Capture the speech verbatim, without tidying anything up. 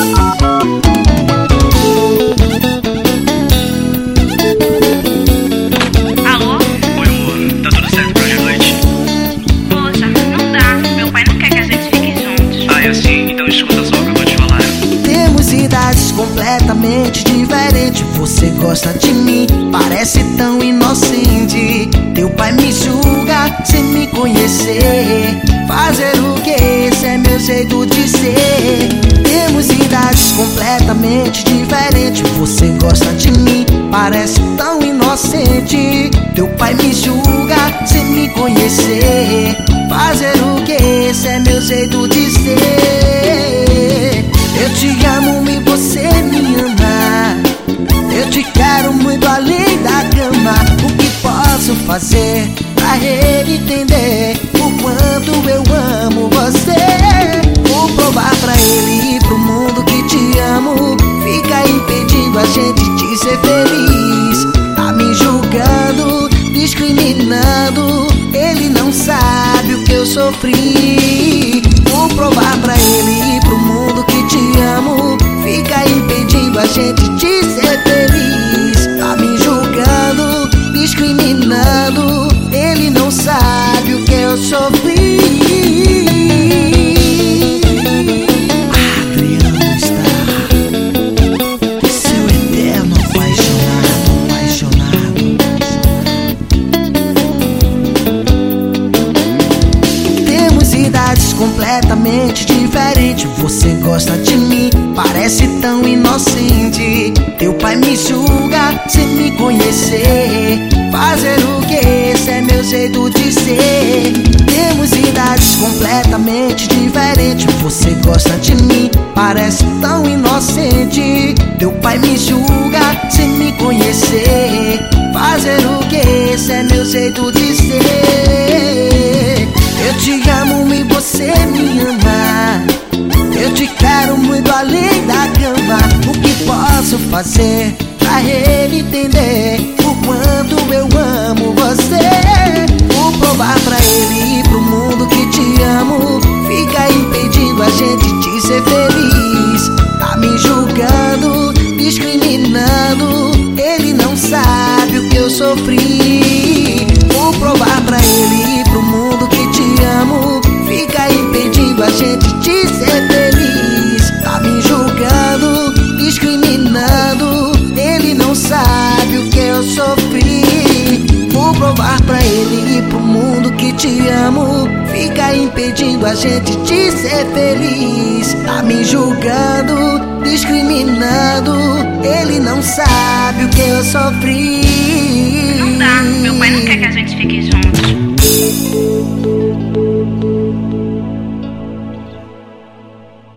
Completamente diferente, você gosta de mim, parece tão inocente. Teu pai me julga sem me conhecer. Fazer o que? Esse é meu jeito de ser. Temos idades completamente diferentes, você gosta de mim, parece tão inocente. Teu pai me julga sem me conhecer. Fazer o que? Esse é meu jeito de ser. Eu te amo e você me ama. Eu te quero muito além da cama. O que posso fazer pra ele entender o quanto eu amo você? Vou provar pra ele e pro mundo que te amo. Fica impedindo a gente de ser feliz. Tá me julgando, discriminando. Ele não sabe o que eu sofri. Vou provar pra ele e pro mundo que te amo. Fica impedindo a gente de ser feliz. Tá me julgando, discriminando. Ele não sabe o que eu sofri. Adriano Star, seu eterno apaixonado, apaixonado. Temos idades completamente diferentes, você gosta de mim, parece tão inocente. Teu pai me julga sem me conhecer. Fazer o que? Esse é meu jeito de ser. Temos idades completamente diferentes, você gosta de mim, parece tão inocente. Teu pai me julga sem me conhecer. Fazer o que? Esse é meu jeito de ser. Eu te amo e você me ama. Eu te quero muito além da cama. O que posso fazer pra ele entender o quanto eu amo você? Vou provar pra ele e pro mundo que te amo. Fica impedindo a gente de ser feliz. Tá me julgando, discriminando. Ele não sabe o que eu sofri. Vou provar pra ele e pro mundo que te amo. Fica impedindo a gente de ser feliz. Tá me julgando, discriminando. Ele não sabe o que eu sofri. Vou provar pra ele e pro mundo que te amo. Fica impedindo a gente de ser feliz. Tá me julgando, discriminando. Ele não sabe o que eu sofri.